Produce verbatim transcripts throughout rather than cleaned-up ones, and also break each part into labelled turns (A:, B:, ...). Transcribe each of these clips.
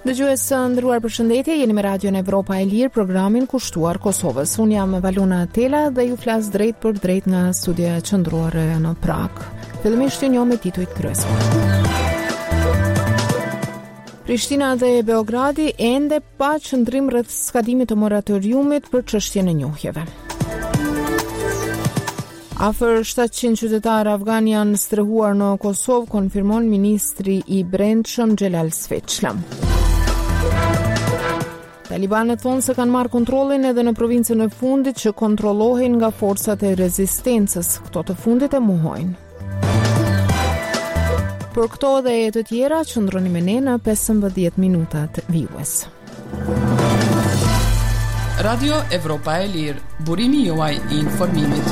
A: Dëgjues së nderuar, përshëndetje, jeni me Radion Evropa e Lirë, programin kushtuar Kosovës. Unë jam Valona Tela dhe ju flas drejt për drejt nga studia qendrore në Prag. Fillimisht ju njoh me titujt kryesor. Prishtina dhe Beogradi ende pa qëndrim rreth skadimit të moratoriumit për çështjen e njohjeve. Afër shtatëqind qytetarë afgan janë strehuar në Kosovë, konfirmon ministri i Brendshëm Xhelal Sveçlam. Talibanët thonë se kanë marrë kontrollin edhe në provincën e fundit që kontrollohen nga forcat e rezistencës. Këto të fundit e mohojnë. Për këto dhe e të tjera, qëndroni me ne në pesëmbëdhjetë minutat vijues.
B: Radio Evropa e Lirë, burimi juaj i informimit.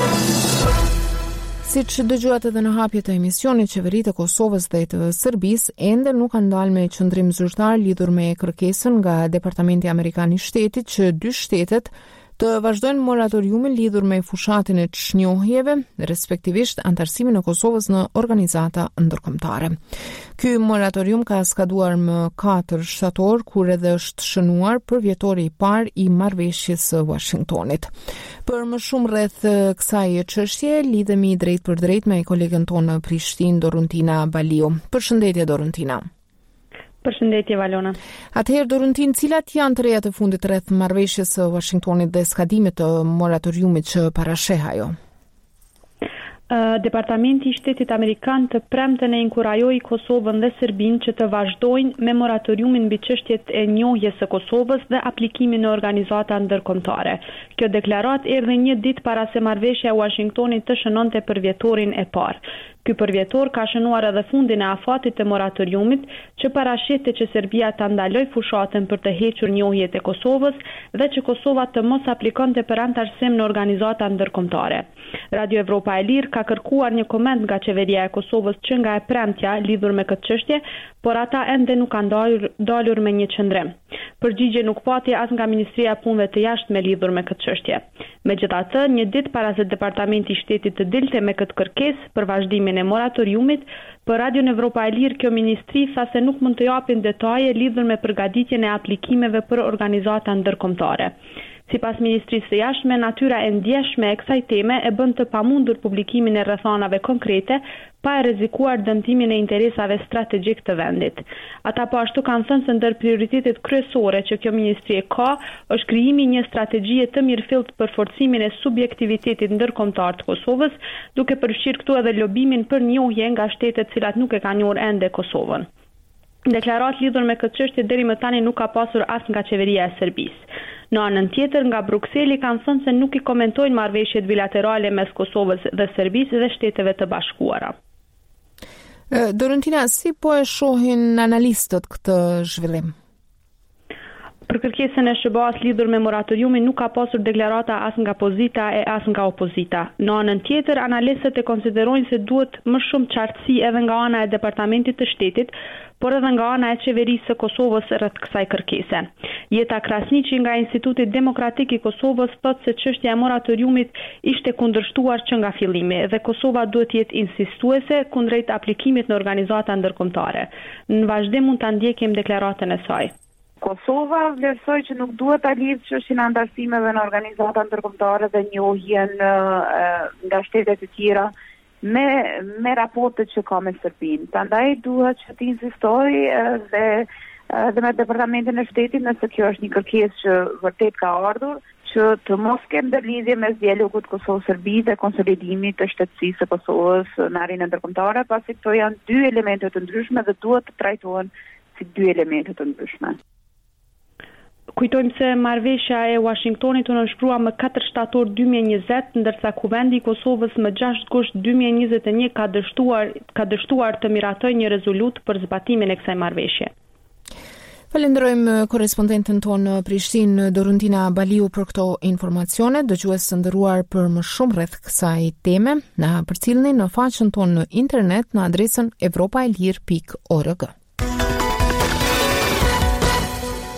A: Siç dëgjuat edhe në hapjet e emisionit, qeveritë e Kosovës dhe të Serbisë ende nuk kanë dalë me qëndrim zyrtar lidhur me kërkesën nga Departamenti Amerikan i Shtetit që dy shtetet të vazhdojnë moratoriumin lidhur me fushatin e çnjohjeve, respektivisht antarësimin e Kosovës në organizata ndërkombëtare. Ky moratorium ka skaduar më katër shtator, kur edhe është shënuar për vjetori i parë i marrëveshjes së Washingtonit. Për më shumë rreth kësaj çështje, lidhemi drejt për drejt me kolegën tonë në Prishtinë, Doruntina Baliu. Përshëndetje Doruntina.
C: Përshëndetje Valona.
A: Atëherë Doruntin, cilat janë të reja të fundit rreth marrëveshjes së Washingtonit dhe skadimit të moratoriumit që parasheh ajo?
C: Uh, Departamenti i Shtetit Amerikan të premten e inkurajoi Kosovën dhe Serbinë që të vazhdojnë me moratoriumin mbi çështjet e njohjes së Kosovës dhe aplikimin në organizata ndërkombëtare. Kjo deklaratë erdhi një ditë para se marrëveshja e Washingtonit të shënonte për vjetorin e parë. Ky përvjetor ka shënuar edhe fundin e afatit të moratoriumit që parashete që Serbia ta ndaloj fushatën për të hequr njohjet e Kosovës dhe që Kosova të mos aplikonte për antarësim në organizata ndërkombëtare. Radio Evropa e Lirë ka kërkuar një koment nga qeveria e Kosovës që nga e premtja lidhur me këtë çështje, por ata ende nuk kanë dalur, dalur me një qëndrim. Përgjigje nuk pati as nga Ministria e Punëve të Jashtme lidhur me këtë çështje. Megjithatë, një ditë para se Departamenti i Shtetit të dilte me këtë kërkesë për vazhdimin e moratoriumit, për Radion Evropa e Lirë kjo ministri tha se nuk mund të japin detaje lidhur me përgatitjen e aplikimeve për organizata ndërkombëtare. Sipas Ministrisë së Jashtme, natyra e ndjeshme e kësaj teme e bën të pamundur publikimin e rrethanave konkrete pa e rrezikuar dëmtimin e interesave strategjik të vendit. Ata po ashtu kanë thënë se ndër prioritetet kryesore që kjo ministri e ka është krijimi një strategjie të mirëfillt për forcimin e subjektivitetit ndërkombëtar të Kosovës, duke përfshirë këtu edhe lobimin për njohje nga shtetet të cilat nuk e kanë njohur ende Kosovën. Deklarat lidhur me këtë çështje deri më tani nuk ka pasur as nga qeveria e Serbisë. Në anën tjetër, nga Brukseli kanë thënë se nuk i komentojnë marrëveshjet bilaterale mes Kosovës dhe Serbisë dhe Shteteve të Bashkuara.
A: Doruntina, si po e shohin analistët këtë zhvillim?
C: Për kërkesën e S B A-s lidhur me moratoriumin nuk ka pasur deklarata as nga pozita e as nga opozita. Në anën tjetër, analistët e konsiderojnë se duhet më shumë qartësi edhe nga ana e Departamentit të Shtetit, por edhe nga ana e qeverisë së Kosovës rreth kësaj kërkese. Jeta Krasniqi nga Instituti Demokratik i Kosovës thotë se çështja e moratoriumit ishte kundërshtuar që nga fillimi dhe Kosova duhet të jetë insistuese kundrejt aplikimit në organizata ndërkombëtare. Në vazhdim mund ta ndjekim deklaratën e saj.
D: Kosova vlerësoi që nuk duhet ta lidhë çështjen e antarësimeve në organizata ndërkombëtare dhe njohjen nga shtetet e tjera me me raportet që ka me Serbinë. Prandaj duhet që të insistojë dhe dhe me Departamentin e Shtetit nëse kjo është një kërkesë që vërtet ka ardhur, që të mos kemë ndërlidhje mes dialogut Kosovë-Serbi dhe konsolidimit të shtetësisë së Kosovës në arenën ndërkombëtare, pasi këto janë dy elemente të ndryshme dhe duhet të trajtohen si dy elemente të ndryshme.
C: Kujtojmë se marrëveshja e Washingtonit u nënshkrua më katër shtator dy mijë e njëzet, ndërsa Kuvendi i Kosovës më gjashtë gusht dy mijë e njëzet e një ka dështuar ka dështuar të miratojë një rezolut për zbatimin e kësaj marrëveshje.
A: Falenderojmë korespondenten tonë në Prishtinë, Doruntina Baliu, për këto informacione. Dëgjues të nderuar, për më shumë rreth kësaj teme, na përcjellni në faqen tonë në internet në adresën evropaelir pikë org.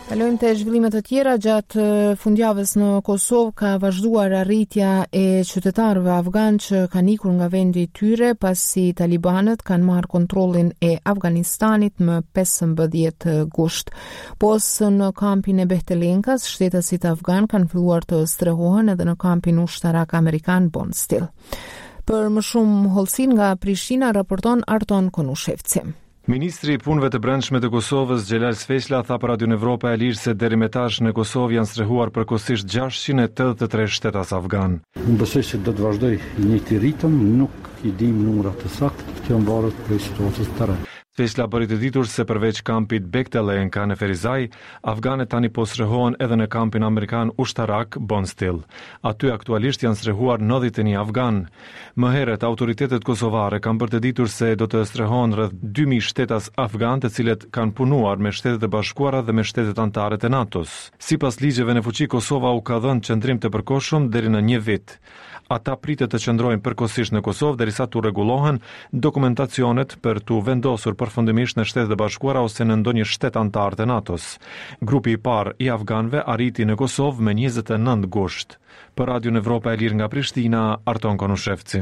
A: Kalojmë te zhvillimet të tjera. Gjatë fundjavës në Kosovë ka vazhduar arritja e qytetarëve afgan që kanë ikur nga vendi i tyre pasi talibanët kanë marrë kontrollin e Afganistanit më pesëmbëdhjetë gusht. Posë në kampin e Behtelenkas, shtetasit afgan kanë filluar të strehohen edhe në kampin ushtarak amerikan Bondstill. Për më shumë hollësi nga Prishtina raporton Arton Konushevci.
E: Ministri i Punëve të Brendshme të Kosovës, Xhelal Sveçla, tha për Radion Evropa e Lirë se deri me tash në Kosovë janë strehuar përkohësisht gjashtëqind e tetëdhjetë e tre shtetas afgan.
F: Unë besoj se do të vazhdoj në një ritëm, nuk i dim numrat të saktë, kjo mbaret prej situatës të re.
E: Sveçla bëri të ditur se përveç kampit Bektelenka në Ferizaj, afganët tani po strehohen edhe në kampin amerikan ushtarak Bondstill. Aty aktualisht janë strehuar nëntëdhjetë e një afgan. Më herët autoritetet kosovare kanë bërë të ditur se do të strehohen rreth dy mijë shtetas afgan, të cilët kanë punuar me Shtetet e Bashkuara dhe me shtetet anëtare të NATO-s. Sipas ligjeve në fuqi, Kosova u ka dhënë qëndrim të përkohshëm deri në një vit. Ata pritet të qëndrojnë përkohësisht në Kosovë derisa tu rregullohen dokumentacionet për tu vendosur përfundimisht në Shtetet e Bashkuara ose në ndonjë shtet antar të NATO-s. Grupi i parë i afganëve arriti në Kosovë me njëzet e nëntë gusht. Për Radion Evropa e Lirë nga Prishtina, Arton Konushevci.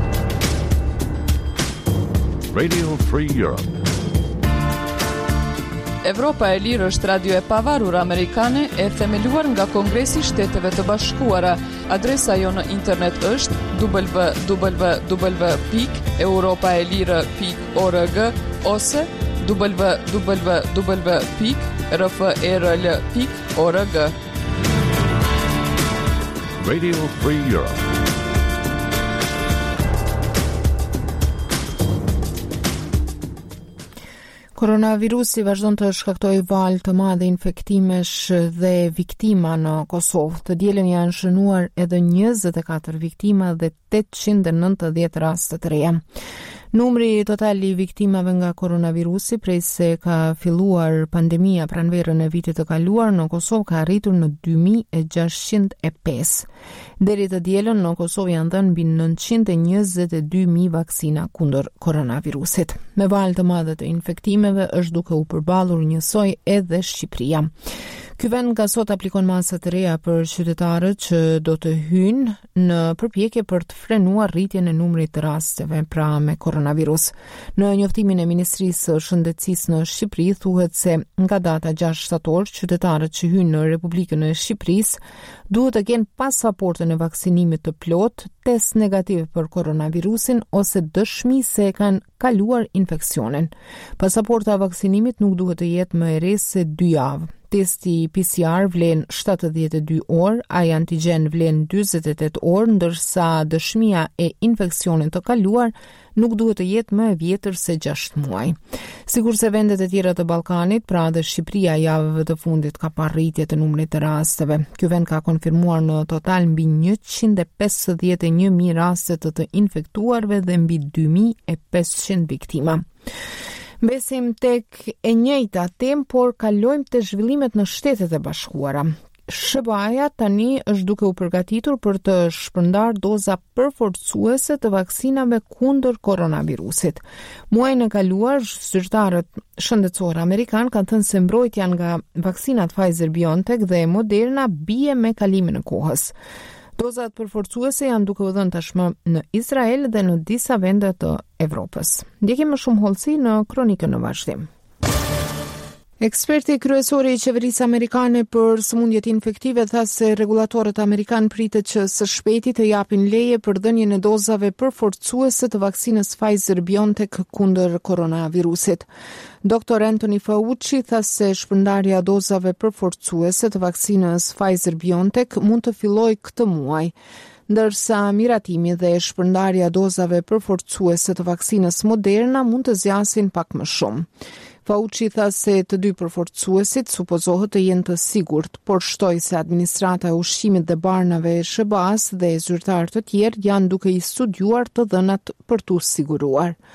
G: Radio Free Europe.
B: Evropa e Lirë është radio e pavarur amerikane e themeluar nga Kongresi i Shteteve të Bashkuara. Adresa jo në internet është w w w pikë europaelire pikë org ose w w w pikë r f e r l pikë org.
G: Radio Free Europe.
A: Koronavirusi vazhdon të shkaktojë valë të madhe infektimesh dhe viktima në Kosovë. Të dielën janë shënuar edhe njëzet e katër viktima dhe tetëqind e nëntëdhjetë raste të reja. Numri total i viktimave nga koronavirusi prej se ka filluar pandemia pranverën e vitit të kaluar në Kosovë ka arritur në dy mijë e gjashtëqind e pesë. Deri të dielën në Kosovë janë dhënë mbi nëntëqind e njëzet e dy mijë vaksina kundër koronavirusit. Me valë të madhe të infektimeve është duke u përballur njësoj edhe Shqipëria. Ky vend nga sot aplikon masa të reja për qytetarët që do të hyjnë në përpjekje për të frenuar rritjen e numrit të rasteve pra me koronavirus. Në njoftimin e Ministrisë së Shëndetësisë në Shqipëri thuhet se nga data gjashtë shtator, qytetarët që hyjnë në Republikën e Shqipërisë duhet të kenë pasaportën e vaksinimit të plot, test negativ për koronavirusin ose dëshmi se kanë kaluar infeksionin. Pasaporta e vaksinimit nuk duhet të jetë më e re se dy javë. Testi P C R vlen shtatëdhjetë e dy orë, ai antigen vlen dyzet e tetë orë, ndërsa dëshmia e infeksionit të kaluar nuk duhet të jetë më e vjetër se gjashtë muaj. Sikurse vendet e tjera të Ballkanit, pra dhe Shqipëria javëve të fundit ka parë rritje të numrit të rasteve. Ky vend ka konfirmuar në total mbi njëqind e pesëdhjetë e një mijë raste të të infektuarve dhe mbi dy mijë e pesëqind viktima. Besim tek e njëjta temë, por kalojmë te zhvillimet në Shtetet e Bashkuara. S B A-ja tani është duke u përgatitur për të shpërndar doza përforcuese të vaksinave kundër koronavirusit. Muajin e kaluar, zyrtarët shëndetësor amerikan kanë thënë se mbrojtja nga vaksinat Pfizer-BioNTech dhe Moderna bie me kalimin e kohës. Dozat përforcuese janë duke u dhënë tashmë në Izrael dhe në disa vende të Evropës. Ndjekim më shumë hollësi në kronikën në vazhdim. Eksperti kryesori i qeverisë amerikane për sëmundjet infektive tha se regulatorët amerikan pritet që së shpejti të japin leje për dhënien e dozave përforcuese të vaksinës Pfizer-BioNTech kundër koronavirusit. doktor Anthony Fauci tha se shpërndarja dozave përforcuese të vaksinës Pfizer-BioNTech mund të fillojë këtë muaj, ndërsa miratimi dhe shpërndarja dozave përforcuese të vaksinës Moderna mund të zgjasin pak më shumë. Fauci tha se të dy përforcuesit supozohet të jenë të sigurt, por shtoi se administrata e ushqimit dhe barnave e S B A-s dhe zyrtarë të tjerë janë duke i studiuar të dhënat për t'u siguruar.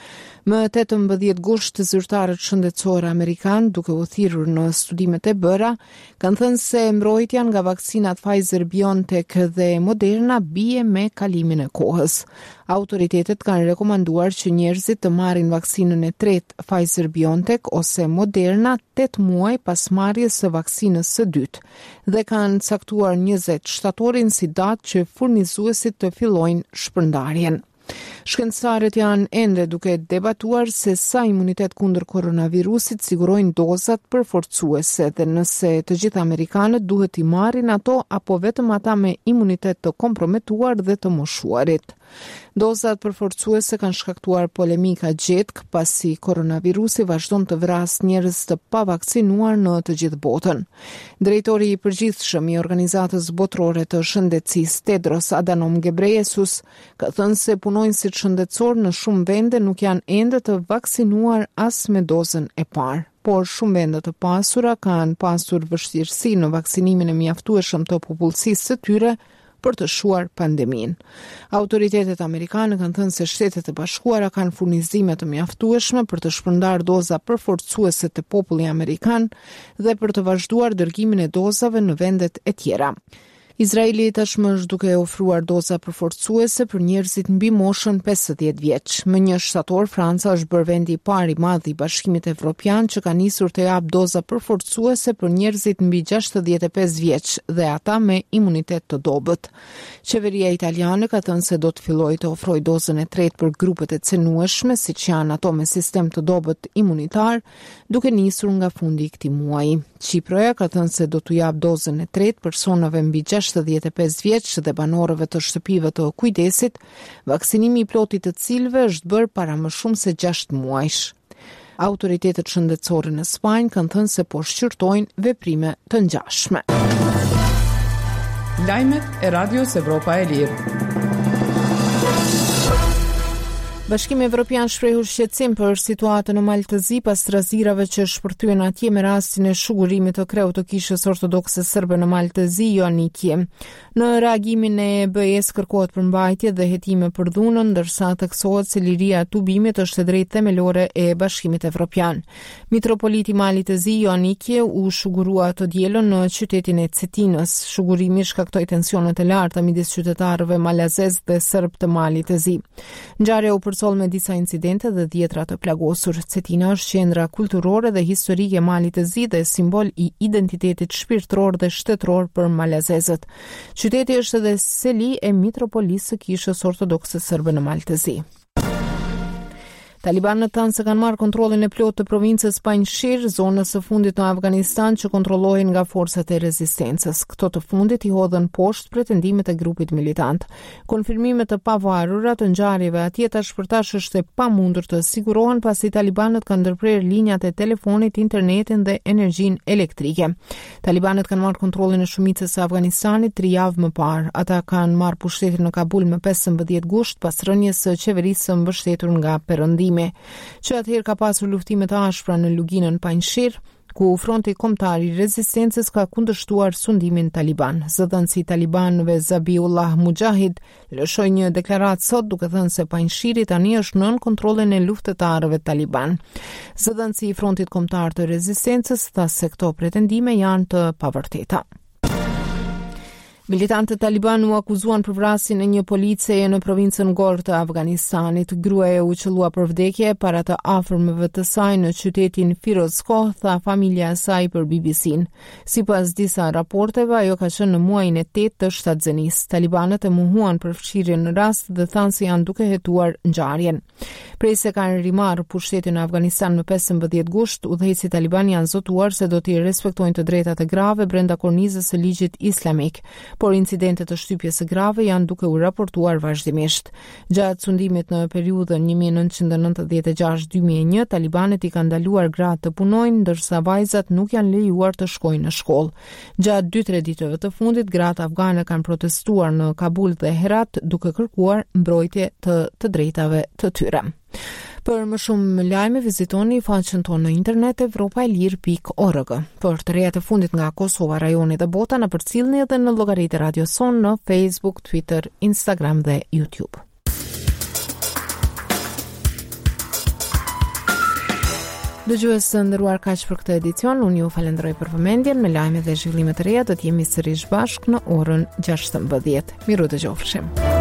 A: Më tetëmbëdhjetë gusht, zyrtarët shëndetësor amerikan, duke u thirrur në studimet e bëra, kanë thënë se mbrojtja nga vaksinat Pfizer-BioNTech dhe Moderna bie me kalimin e kohës. Autoritetet kanë rekomanduar që njerëzit të marrin vaksinën e tretë Pfizer-BioNTech ose Moderna tetë muaj pas marrjes së vaksinës së dytë dhe kanë caktuar njëzet shtatorin si datë që furnizuesit të fillojnë shpërndarjen. Shkencëtarët janë ende duke debatuar se sa imunitet kundër koronavirusit sigurojnë dozat përforcuese dhe nëse të gjithë amerikanët duhet i marrin ato apo vetëm ata me imunitet të komprometuar dhe të moshuarit. Dozat përforcuese kanë shkaktuar polemika gjetk pasi koronavirusi vazhdon të vrasë njerëz të pavakcinuar në të gjithë botën. Drejtori i përgjithshëm i Organizatës Botërore të Shëndetësisë Tedros Adhanom Ghebreyesus ka thënë se punonjësit shëndetësor në shumë vende nuk janë ende të vaksinuar as me dozën e parë. Por shumë vende të pasura kanë pasur vështirësi në vaksinimin e mjaftueshëm të popullsisë së tyre për të shuar pandemin. Autoritetet amerikane kanë thënë se Shtetet e Bashkuara kanë furnizime të mjaftueshme për të shpërndarë doza përforcuese të popullit amerikan dhe për të vazhduar dërgimin e dozave në vendet e tjera. Izraeli tashmë është duke ofruar doza përforcuese për njerëzit mbi moshën pesëdhjetë vjeç. Më një shtator, Franca është bërë vendi i parë i madh i Bashkimit Evropian që ka nisur të japë doza përforcuese për njerëzit mbi gjashtëdhjetë e pesë vjeç dhe ata me imunitet të dobët. Qeveria italiane ka thënë se do të fillojë të ofrojë dozën e tretë për grupet e cënueshme, siç janë ato me sistem të dobët imunitar, duke nisur nga fundi i këtij muaji. Çiproja ka thënë se do t'u japë dozën e tretë personave mbi gjashtëdhjetë e pesë vjeç dhe banorëve të shtëpive të kujdesit, vaksinimi i plotit të cilëve është bërë para më shumë se gjashtë muajsh. Autoritetet shëndetësore në Spanjë kanë thënë se po shqyrtojnë veprime të ngjashme.
B: Lajmet e Radios Evropa e Lirë.
A: Bashkimi Evropian shprehur shqetësim për situatën në Maltëzi pas rrezikave që shpërthyen atje me rastin e shugurimit të kreut të kishës ortodokse serbe në Maltëzi, Joannikije. Në reagimin e B E S kërkohet përmbajtje dhe hetime për dhunën, ndërsa theksohet se liria e tubimit është e drejtë themelore e Bashkimit Evropian. Mitropoliti Maltëzi, Joannikije, u shugurua të dielën në qytetin e Cetinës. Shugurimi shkaktoi tensionet e larta midis qytetarëve malazez dhe serb të Maltëzi. Ngjarja u sol me disa incidente dhe dhjetra të plagosur. Cetina është qendra kulturore dhe historike e Maltëzi dhe simbol i identitetit shpirtëror dhe shtetëror për malazezët. Qyteti është edhe seli e mitropolisë së kishës ortodokse serbe në Maltëzi. Talibanët thanë se kanë marrë kontrollin e plotë të provincës Panjshir, zonës së fundit në Afganistan që kontrollohen nga forcat e rezistencës. Këto të fundit i hodhën poshtë pretendimet e grupit militant. Konfirmimet të pavarura të ngjarjeve atje tash për tash është e pamundur të sigurohen pasi talibanët kanë ndërprer linjat e telefonit, internetin dhe energjinë elektrike. Talibanët kanë marrë kontrollin e shumicës së Afganistanit tri javë më parë. Ata kanë marrë pushtetin në Kabul më pesëmbëdhjetë gusht pas rënies së qeverisë së mbështetur nga perëndimi, që atëherë ka pasur luftime të ashpra në luginën Panjshir, ku fronti kombëtar i rezistencës ka kundërshtuar sundimin taliban. Zëdhënësi i talibanëve Zabiullah Mujahid lëshoi një deklaratë sot duke thënë se Panjshiri tani është nën kontrollin e luftëtarëve taliban. Zëdhënësi i frontit kombëtar të rezistencës tha se këto pretendime janë të pavërteta. Militantët taliban u akuzuan për vrasjen e një policeje në provincën Gor të Afganistanit. Gruaja u qellua për vdekje para të afërmëve të saj në qytetin Firozkoh, tha familja e saj për B B C-n. Sipas disa raporteve, ajo ka qenë në muajin e tetë të shtatzenisë. Talibanët e mohuan për fshirjen në rast dhe thanë se janë duke hetuar ngjarjen. Prej se kanë rimarrë pushtetin në Afganistan në pesëmbëdhjetë gusht, udhëheqësit taliban janë zotuar se do të respektojnë të drejtat e grave brenda kornizës së ligjit islamik. Por incidentet të shtypjes së grave janë duke u raportuar vazhdimisht. Gjatë sundimit në periudhën një mijë e nëntëqind e nëntëdhjetë e gjashtë deri në dy mijë e një, talibanët i kanë ndaluar gratë të punojnë, ndërsa vajzat nuk janë lejuar të shkojnë në shkollë. Gjatë dy tre ditëve të fundit, gratë afgane kanë protestuar në Kabul dhe Herat duke kërkuar mbrojtje të të drejtave të tyre. Për më shumë lajme vizitoni faqen tonë në internet evropaelir pikë org. Për të reja të fundit nga Kosova, rajoni dhe bota na përcjellni edhe në llogaritë Radio Son në Facebook, Twitter, Instagram dhe YouTube. Dëgjues të nderuar, kaq për këtë edicion. Unë ju falenderoj për vëmendjen. Me lajme dhe zhvillime të reja do të jemi sërish bashkë në orën gjashtëmbëdhjetë. Miru dëgjofshim.